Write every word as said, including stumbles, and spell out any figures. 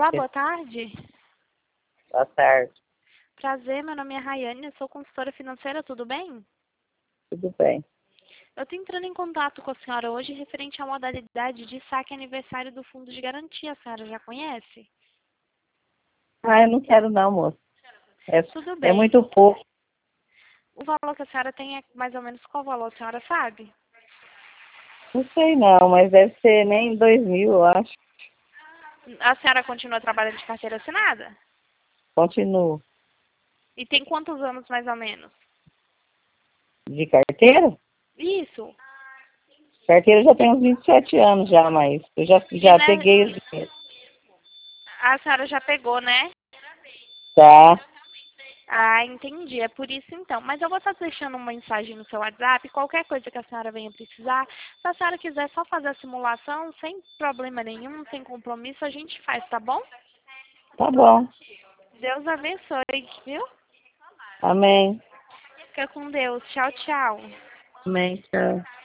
Olá, boa tarde. Boa tarde. Prazer, meu nome é Rayane, eu sou consultora financeira, tudo bem? Tudo bem. Eu estou entrando em contato com a senhora hoje referente à modalidade de saque aniversário do Fundo de Garantia. A senhora já conhece? Ah, eu não quero não, moço. É, Tudo é bem. muito pouco. O valor que a senhora tem é mais ou menos qual valor, a senhora sabe? Não sei não, mas deve ser nem dois mil, eu acho. A senhora continua trabalhando de carteira assinada? Continuo. E tem quantos anos mais ou menos? De carteira? Isso. Carteira eu já tenho uns vinte e sete anos já, mas eu já, E já né, peguei o dinheiro. a senhora já pegou, né? Tá, Ah, entendi. É por isso então. Mas eu vou estar deixando uma mensagem no seu WhatsApp. Qualquer coisa que a senhora venha precisar, se a senhora quiser só fazer a simulação, sem problema nenhum, sem compromisso, a gente faz, tá bom? tá bom. Deus abençoe, viu? Amém. Fica com Deus. Tchau, tchau. Amém, tchau.